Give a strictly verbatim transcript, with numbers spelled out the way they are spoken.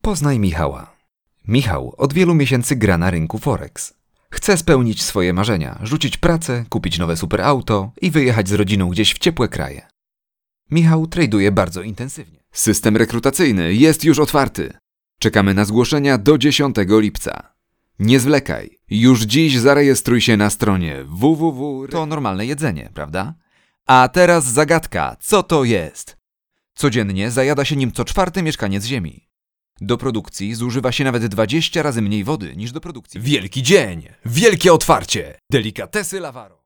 Poznaj Michała. Michał od wielu miesięcy gra na rynku Forex. Chce spełnić swoje marzenia, rzucić pracę, kupić nowe superauto i wyjechać z rodziną gdzieś w ciepłe kraje. Michał traduje bardzo intensywnie. System rekrutacyjny jest już otwarty. Czekamy na zgłoszenia do dziesiątego lipca. Nie zwlekaj. Już dziś zarejestruj się na stronie www. To normalne jedzenie, prawda? A teraz zagadka. Co to jest? Codziennie zajada się nim co czwarty mieszkaniec Ziemi. Do produkcji zużywa się nawet dwadzieścia razy mniej wody niż do produkcji. Wielki dzień! Wielkie otwarcie! Delikatesy Lawaro.